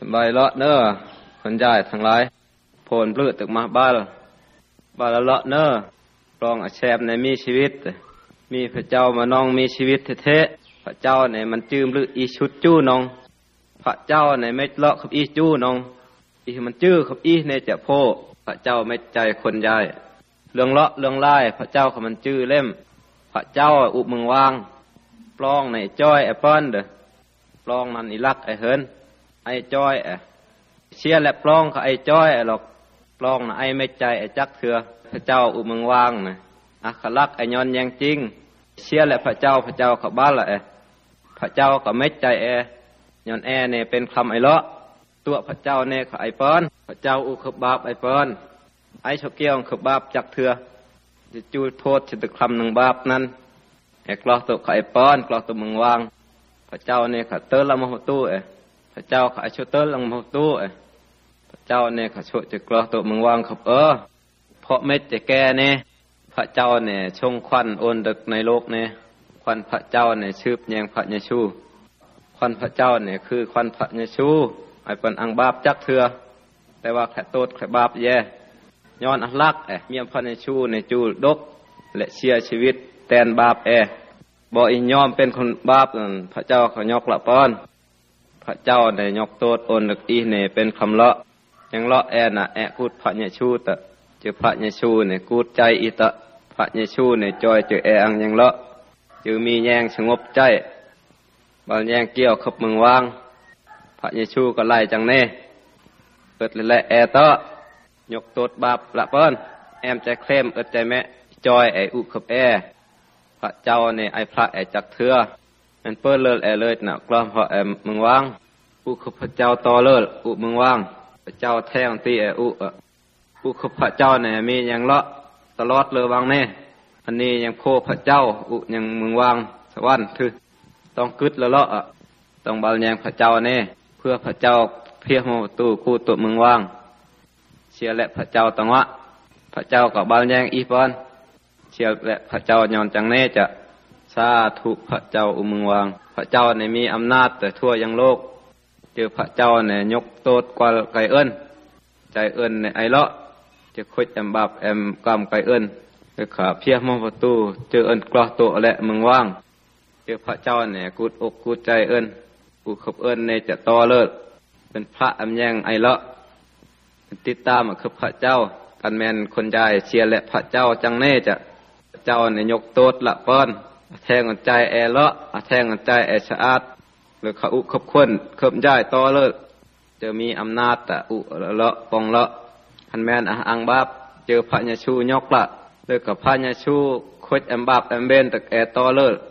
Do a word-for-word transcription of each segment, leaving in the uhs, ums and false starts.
บายเลาะเนอคนใหญ่ทั้งหลายโผล่ปลื้ดตึกมาบ้าลบาลเลาะเนอรองอาแชบในมีชีวิตมีพระเจ้ามาน้องมีชีวิตเทะพระเจ้าในมันจืมลืออีชุดจู้น้องพระเจ้าในไม่เลาะขับอีจู้น้องอีมันจื้อขับอีในจะโพพระเจ้าไม่ใจคนใหญ่เรื่องเลาะเรื่องไล่พระเจ้าขับมันจื้อเล่มพระเจ้าอุบมึงวางปลองในจ้อยแอปเปิ้ลเด้อปลองมันอีลักไอเฮินไอจ้อยแอเชียและปลองกับไอจ้อยไอหรอกปลองนะไอไม่ใจไอจักเถื่อพระเจ้าอุบมึงวางนะอัคลักไอยอนยังจริงเชียและพระเจ้าพระเจ้าขับบ้านละเอพระเจ้ากับไม่ใจแอยอนแอเนี่ยเป็นคำไอเลาะตัวพระเจ้าเนี่ยกับไอเปิ้ลพระเจ้าอุขบาปไอเปิ้ลไอชกเกี้ยวขบาปจักเถื่อจะจูโทษจะตึกคำหนึ่งบาปนั้นไอกลอตัวกับไอเปิ้ลกลอตัวมึงวางพระเจ้าเนี่ยขัดเตอร์ละมหตู้เอพระเจ้าขัดชุดเตอร์ละมหตู้เอพระเจ้าเนี่ยขัดชุดจะกลอตัวมึงวางขับเออเพราะเม็ดจะแก่เนี่ยพระเจ้าเนี่ยชงควันโอนดึกในโลกเนี่ยควันพระเจ้าเนี่ยชืบแยงพระเยซูควันพระเจ้าเนี่ยคือควันพระเยซูไอ้เป็นอังบาปจักเถื่อแต่ว่าแค่โตดแค่บาปแย่ย้อนอัลลักเอ๋มีพระเยซูในจูดกและเชียชีวิตแทนบาปเอ๋บ่อินยอมเป็นคนบาปนั่นพระเจ้าเขายกละป้อนพระเจ้าเนี่ยยกโตดโอนดึกอีเนี่ยเป็นคำเลาะยังเลาะแอน่ะแอพูดพระเยซูแต่เจอพระเยซูเนี่ยกูดใจอิตะพระเยซูเนี่ยจอยเจอแออังยังเลาะเจอมีแยงสงบใจบางแยงเกี่ยวขับมึงวางพระเยซูก็ไล่จังเน่เกิดเลยแอตะยกโตดบาปละเปิ้นแอมใจเคลมเอิดใจแม่จอยไออุขับแอพระเจ้าเนี่ยไอพระไอจักเถื่อมันเปิ้นเลิศแอเลิศน่ะกล้ามพระแอมมึงวางอุขับพระเจ้าต่อเลิศอุมึงวางพระเจ้าแท้งตีไออุอุขพระเจ้าเนี่ยมีอย่างเลาะตลอดเลยวังแน่อันนี้ยังโพพระเจ้าอุยังมึงวางสวรรค์คือต้องกึดละเลาะต้องบาลยังพระเจ้าแน่เพื่อพระเจ้าเพียงโมตูคู่ตัวมึงวางเชียและพระเจ้าตังวะพระเจ้ากับบาลยังอีปอนเชียและพระเจ้ายอนจังแน่จะสาธุพระเจ้าอุมึงวางพระเจ้าเนี่ยมีอำนาจแต่ทั่วยังโลกเจอพระเจ้าเนี่ยยกโตดกว่าไก่เอิ้นใจเอิ้นในไอเลาะจะคุยแอมบาปแอมกำไกเอิ้นเจ้าขาเพียมองประตูเจอเอิ้นกลอโตและมึงว่างเจอพระเจ้าเนี่ยกูดอกกูดใจเอิ้นกูขับเอิ้นในจะต่อเลิศเป็นพระอำแยงไอเลาะติดตามคือพระเจ้ากันแมนคนใจเชียร์และพระเจ้าจังเน่จะเจ้าเนี่ยยกโตดละป้อนแทงใจแอเลาะแทงใจแอสะอาดหรือขาอุขับควนขับใจต่อเลิศจะมีอำนาจแต่อุเลาะปองเลาะคันแมนอังบาปเจอพระเยซูยกละเลิกกับพระเยซูคุดแอมบาปแอมเบนตะแกต่อเลิศ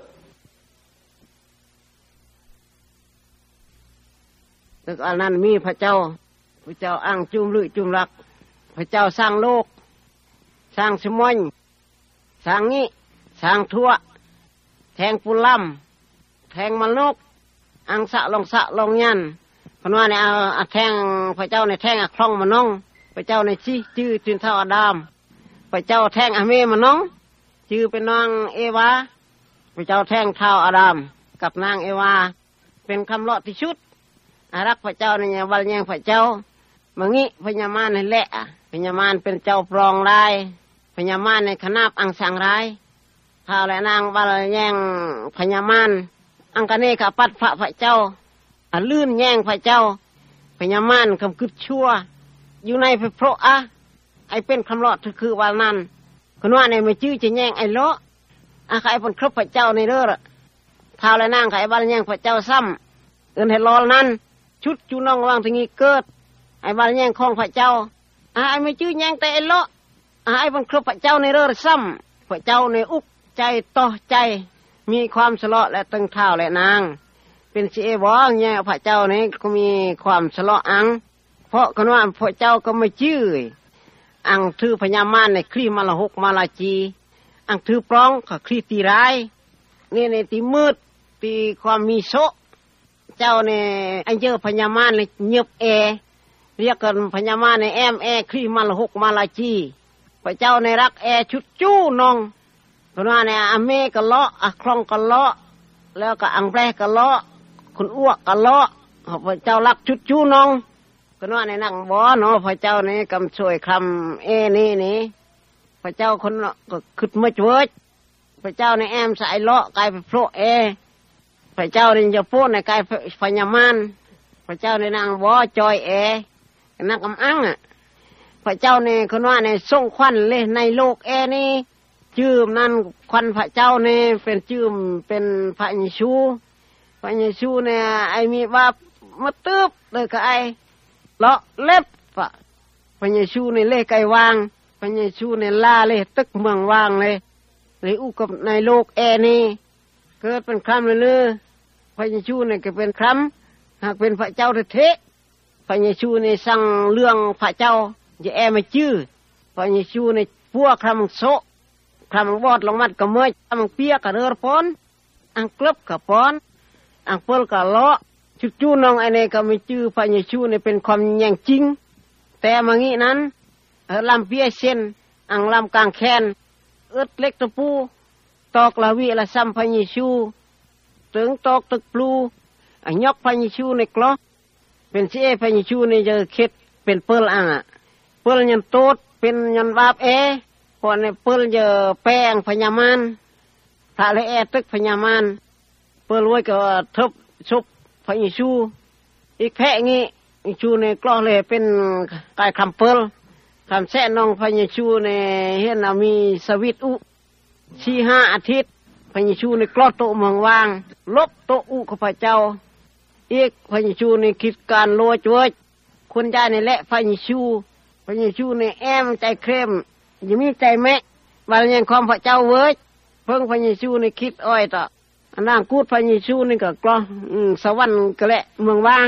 แต่อันนั้นมีพระเจ้าพระเจ้าอ้างจุมลุจุมรักพระเจ้าสร้างโลกสร้างสมุนสร้างนี้สร้างทั่วแทงปุลัมแทงมนุษย์อังสะลงสะลงยันเพราะว่าเนี่ยเอาแทงพระเจ้าในแทงคล่องมน้องพระเจ้าในชี้ชื่อจุนเท่าอาดามพระเจ้าแทงอเมมน้องชื่อเป็นนางเอวาพระเจ้าแทงเท่าอาดามกับนางเอวาเป็นคำเลาะที่ชุดอารักพระเจ้าในวัลยังพระเจ้ามังงี้พญามารในแหละพญามารเป็นเจ้าปรองได้พญามารในขนาบอังสังร้ายท้าวและนางวัลยังพญามารอังกเนกปัดพระพระเจ้าอันลื่นแย่งพระเจ้าพญามารคำคืดชั่วอยู่ในพระโพอะไอเป็นคำเลาะคือวันนั้นคนว่าในไม่ชื่อจะแย่งไอเลาะอาใครเป็นครบพระเจ้าในเรื่องท้าวและนางใครบ้านแย่งพระเจ้าซ้ำเอินให้รอนั้นชุดจูน้องวางถึงนี้เกิดไอบ้านแย่งของพระเจ้าอาไอไม่ชื่อแย่งแต่ไอเลาะอาไอเป็นครบพระเจ้าในเรื่องซ้ำพระเจ้าในอุกใจต่อใจมีความสละและตึงท้าวและนางเป็นเสียบ่แย่งพระเจ้านี้ก็มีความสละอังเพราะคนว่าพระเจ้าก็ไม่ชื่ออังถือพญามารในครีมาละหกมาลาจีอังถือปล้องก็ครีตีร้ายนี่ในตีมืดตีความมีโซเจ้าเนี่ยอันเจอพญามารในเงียบแอเรียกกันพญามารในแอมแอครีมาละหกมาลาจีพระเจ้าในรักแอชุดจู้นองคนว่าในอเมก็เลาะอะคลองก็เลาะแล้วก็อังแปรก็เลาะคนอ้วกก็เลาะพระเจ้ารักชุดชูน้องก็ว่าในนั่งบ่เนาะพระเจ้านี่กำช่วยคำเอนี่นี่พระเจ้าคนก็ขึ้นมาช่วยพระเจ้าในแอมสายเลาะกลายเป็นโผล่เอพระเจ้านี่จะพูดในกายพญามารพระเจ้าในนั่งบ่จอยเอนักกำอังอ่ะพระเจ้านี่คนว่าในส่งควันเลยในโลกเอนี่ชื่อนั่นควันพระเจ้านี่เป็นชื่อเป็นพระเยซูพระเยซูเนี่ยไอมีว่ามาตึบเลยก็ไอเลาะเล็บปะพระเยซูในเล่ไก่วางพระเยซูในล่าเลยตึกเมืองวางเลยเลยอุกับในโลกเอนี่เกิดเป็นคำเลยเลยพระเยซูเนี่ยก็เป็นคำหากเป็นพระเจ้าเทะพระเยซูในสั่งเรื่องพระเจ้าจะแอไม่ชื่อพระเยซูในพวกคำโซคำวอดลงมัดกระเมยคำเปียกระเรือปอนอังกลับกระปอนอังเปิลกระเลาะชุดจูน้องไอเนก็ไม่ชื่อพระเยซูในเป็นความแย่งจริงแต่มางี้นั้นลำเปียเช่นอังลำกลางแคนอึดเล็กตะปูตอกลาวิละซ้ำพระเยซูถึงตอกตึกปลูอันยกพระเยซูในกล้อเป็นเสียพระเยซูในจะคิดเป็นเปิลอ่ะเปิลยันโตดเป็นยันบาปเอพอในเปิลจะแป้งพญามารถ้าเลยแอตึกพญามารเปิลไว้ก็ทุบชุบพระเยซูอีกแพะงี้เยซูในกล้อเลยเป็นกายคำเปิลคำแซ่น้องพระเยซูในเห็นมีสวิตอุสี่ห้าอาทิตย์พระเยซูในกล้อโตเมืองวางลบโตอุข้าพเจ้าอีกพระเยซูในคิดการโลจวยคนใจในและพระเยซูพระเยซูในแอมใจเคร่มยังมีใจแม่บาลยังความพระเจ้าเว้ยเพิ่งพระเยซูในคิดอ้อยต่ออันนั้นกูดพระเยซูนี่ก็กล้อสวรรค์ก็และเมืองวาง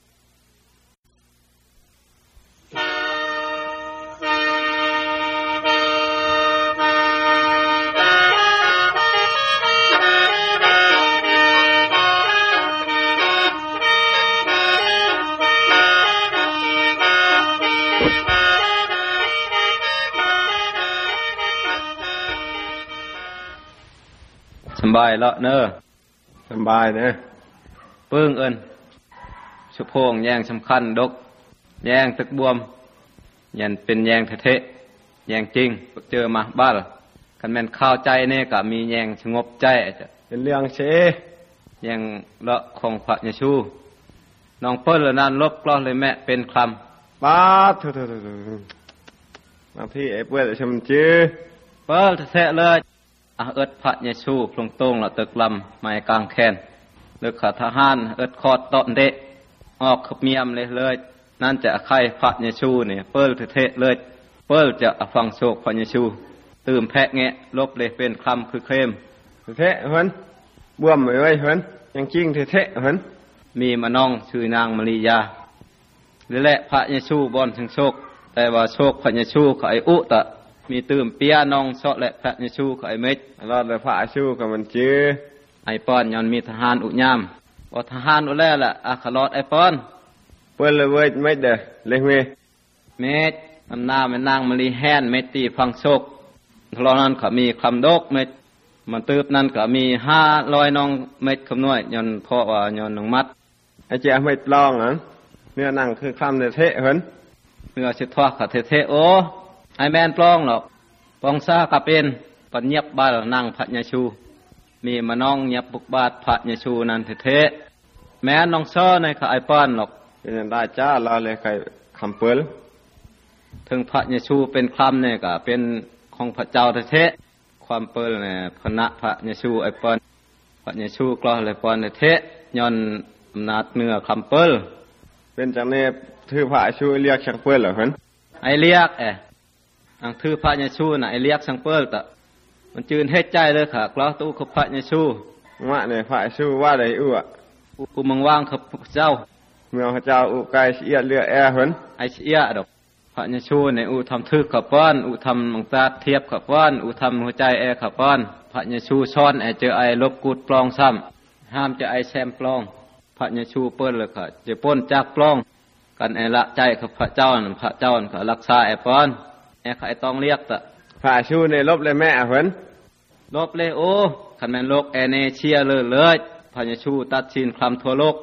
สบายแล้วเนอะสบายเนอะเปิ้งเอินชุโพงแยงสำคัญดกแยงตึกบวมยันเป็นแยงเทะแยงจริงเจอมาบ้ากันแม่นข้าวใจเนี่ยก็มีแยงสงบใจจะเป็นเรื่องเชแยงละของพระเยซูน้องเปิ้ลละนานลบกล้อเลยแม่เป็นคำบ้าเถอะเถอะเถอะบางที่ไอ้เปิ้ลชมจื้อเปิ้ลเทะเลยเอิดพระเยซูพลงตรงละตึกลำไม้กลางแขนเลือกขาทหารเอิดคอดตอนเดะออกขับเมียมเลยเลยนั่นจะไข่พระเยซูเนี่ยเปิ้ลเทะเลยเปิ้ลจะฟังโศกพระเยซูตื่มแพะแงะลบเลยเป็นคำคือเคลมเทะเหินบวมไว้เหินยังจริงเทะเหินมีมาน้องชื่อนางมาริยาหรือแหละพระเยซูบอนถึงโศกแต่ว่าโศกพระเยซูเขาไออุตะมีตื่มเปียน้องซอและพระเยซูเขาไอเม็ดรอดเลยพระเยซูกับมันจื้อไอปอนย้อนมีทหารอุญามว่าทหารอุแล้วล่ะอาคาลอดไอปอนเปิ้ลเลยเว้ยเม็ดเด้อเลยเมเม็ดอำนาจมันนางมารีแฮนเม็ดตีฟังโศกทลอนั้นเขามีคำดกเม็ดมันตืบนั้นก็มีห้าร้อยน้องเม็ดคำนวยย้อนเพราะว่าย้อนน้องมัดไอเจ้าเม็ดลองอ่ะเนื้อนั่งคือคำเทะเหินเนื้อชิดทอดขัดเทะโอไอแมนปลองหรอกปองซากับเป็นปัญญบาลนั่งพระเยซูมีมาน้องเงียบบุกบาทพระเยซูนั่นเทะแม้น้องซ้อในขายป้อนหรอกเป็นได้จ้าเราเลยใครคำเปิลถึงพระเยซูเป็นคำเนี่ยก็เป็นของพระเจ้าเทะความเปิลเนี่ยคณะพระเยซูไอป้อนพระเยซูกล้าเลยป้อนเทะย้อนอำนาจเนื้อคำเปิลเป็นจังเนี่ยถือพระเยซูเรียกชักเปิลเหรอครับไอเรียกเออังถือพระเยซูน่ะไอเรียกสังเปิลตะมันจืนเฮ็ดใจเลยค่ะกล้าตู้ขบพระเยซูว่าเนี่ยพระเยซูว่าได้อู้อ่ะกูมังว่างขบเจ้าเมื่อพระเจ้าอู้ไกเสียเรือแอร์เหินไอเสียดอกพระเยซูเนี่ยอู้ทำถือขับป้อนอู้ทำมังตาเทียบขับป้อนอู้ทำหัวใจแอร์ขับป้อนพระเยซูซ้อนไอเจอไอลบกูดปลองซ้ำห้ามจะไอแซมปลองพระเยซูเปิ้ลเลยค่ะจะป้นจากปลองกันไอละใจกับพระเจ้าพระเจ้าก็รักษาไอป้อนไอ้ใครต้องเรียกตะพระชูในลบเลยแม่เหินลบเลยโอ้ขันแมนโลกแอเนเชียเลยเลยพระเยซูตัดสินคำทั่วโลก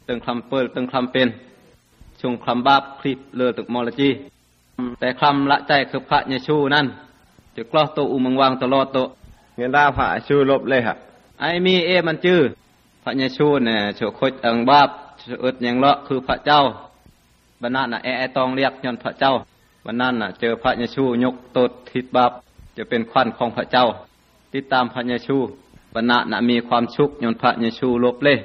ตึงคำเปิลตึงคำเป็นชุงคำบาปคลิปเลือตึกมอลจีแต่คำละใจคือพระเยซูนั่นจะกล้อโตอุมังวางตลอดโตเงินดาพระชูลบเลยฮะไอมีเอมันจื้อพระเยซูเนี่ยโฉคดอังบาปอึดยังเลาะคือพระเจ้าบรรณาน่ะแอตองเรียกย้อนพระเจ้าบรรณาน่ะเจอพระเยซูยกตดทิศบาปจะเป็นขวัญของพระเจ้าติดตามพระเยซูบรรณาน่ะมีความชุกย้อนพระเยซูลบเลย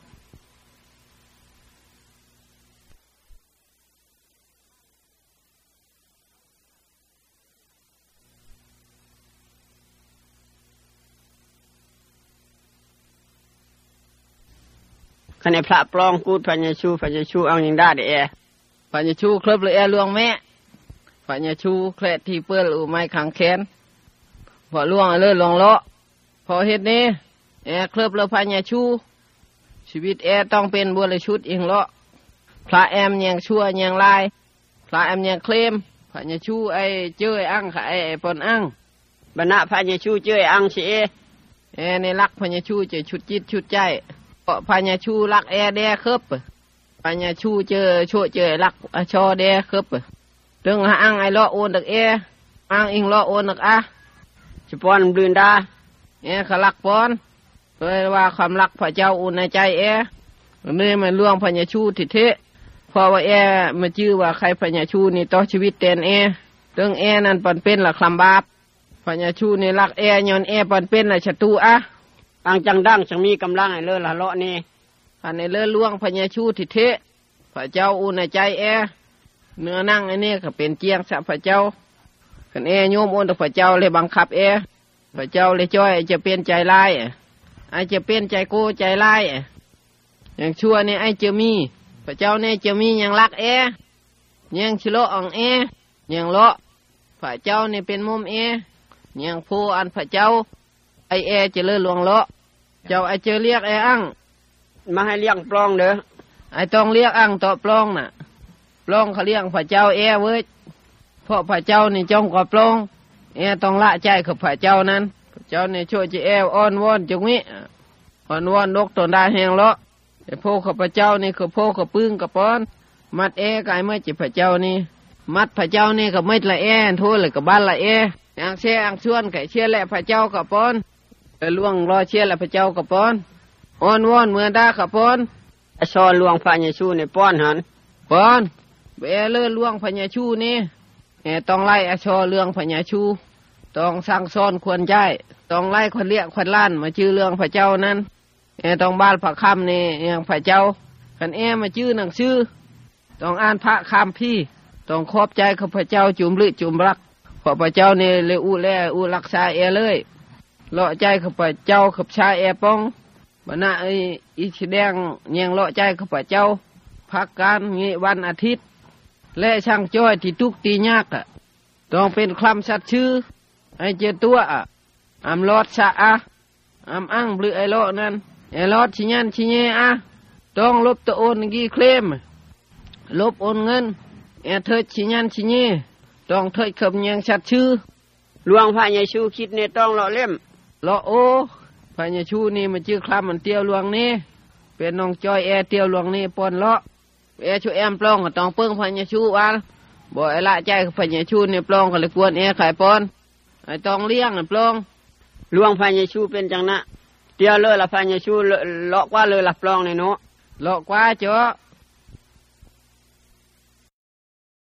ขณะพระปลองกูดพระเยซูพระเยซูเอาอย่างได้เดะพระเยซูเคลือบเลยแอลวงแม่พระเยซูเคล็ดที่เปื้อนอุไม้ขังแขนพอล่วงเลยลงเลาะพอเฮ็ดนี้แอเคลือบเลยพระเยซูชีวิตแอต้องเป็นบริสุทธิ์เองเลาะพระแอมยังชั่วยังลายพระแอมยังเคลมพระเยซูไอเจ้ยอังค่ะไอปนอังบรรณะพระเยซูเจ้ยอังสิเอแอในรักพระเยซูจะชุดจิตชุดใจพญาชูรักแอเดคืบพญาชูเจอโชเจอรักชอเดคืบถึงอังไอล้อโอนดักเออังอิงล้อโอนดักอะจะปอนบลืนดาเอขลักปอนเพราะว่าความรักพระเจ้าอุ่นในใจเอนี่มันล่วงพญาชูทิเทเพราะว่าเอมันชื่อว่าใครพญาชูนี่ต่อชีวิตเตนเอถึงเอนั่นปนเป็นละคลำบาปพญาชูนี่รักเอย้อนเอปนเป็นละศัตรูอะอังจังดังจังมีกำลังไอ้เลื่อละเลาะนี่อันในเลื่อล่วงพญาชูทิเทพระเจ้าอุ่นในใจแอเนื้อนั่งไอ้นี่ก็เป็นเจียงสัพพระเจ้าขันแอโยมอุ่นต่อพระเจ้าเลยบังคับแอพระเจ้าเลยจ้อยจะเป็นใจร้ายไอจะเป็นใจโก้ใจร้ายอย่างชั่วนี่ไอจะมีพระเจ้าเนี่ยจะมีอย่างรักแอยังชิโลอ่องแออย่างเลาะพระเจ้านี่เป็นมุมแออย่างโพอันพระเจ้าไอแอจะเลื่อลวงเลาะเจ้าไอเจอเรียกไออังมาให้เลี้ยงปลองเด้อไอต้องเรียกอังต่อปลองน่ะปลองเขาเลี้ยงพระเจ้าแอเว้ยเพราะพระเจ้านี่จ้องกับปลองแอต้องละใจกับพระเจ้านั้นพระเจ้านี่ช่วยจะแออ้อนวอนจงมิอ้อนวอนนกตนได้แหงเลาะแต่พวกข้าพเจ้านี่คือพวกข้าพึ่งกับปอนมัดแอกายเมื่อจิพระเจ้านี่มัดพระเจ้านี่กับไม่ละแอทั่วเลยกับบ้านละแออังเชี่ยอังชวนไก่เชี่ยแหละพระเจ้ากับปอนล่วงรอเชี่ยแหละพระเจ้ากับปอนอ้อนวอนเมื่อได้กับปอนชอล่วงพระเยซูในป้อนหันปอนเบลเลื่อล่วงพระเยซูนี่แอต้องไล่อชอเรื่องพระเยซูต้องสั่งสอนควรใจต้องไล่คนเลี้ยคนล้านมาชื่อเรื่องพระเจ้านั้นแอต้องบ้านพระคำนี่อย่างพระเจ้าขันแอมาชื่อหนังชื่อต้องอ่านพระคำพี่ต้องขอบใจข้าพเจ้าจุ่มลึกจุ่มรักขอพระเจ้าเนี่ยเลยอุแลอุรักษาแอเลยเลาะใจข้าพเจ้าขับชายแอปองบรรณาไออิชแดงยังเลาะใจข้าพเจ้าพักการงี้วันอาทิตย์และช่างจ้อยที่ทุกตียากอ่ะต้องเป็นคำสัตย์ชื่อไอเจตัวอ่ะอำลอดสะอ่ะอำอั้งหรือไอเลาะนั้นไอลอดชิยันชิเยอ่ะต้องลบตัวโอนกี่เคลมลบโอนเงินไอเถิดชิยันชิเยต้องเถิดคำยังสัตย์ชื่อหลวงพระเยซูคิดเนี่ยต้องเลาะเล่มเลาะโอพระเยซูนี่มันชื่อคำมันเตียวหลวงนี่เป็นน้องจอยแอเตียวหลวงนี่ปนเลาะแอชูแอมปลองก็ต้องเปิ้งพระเยซูวะบ่ไอละใจพระเยซูนี่ปลองก็เลยกวนแอไข่ปอนไอต้องเลี้ยงปลองหลวงพระเยซูเป็นจังนะเตียวเลยละพระเยซูเลาะกว่าเลยละปลองนี่เนาะเลาะกว่าเจ้า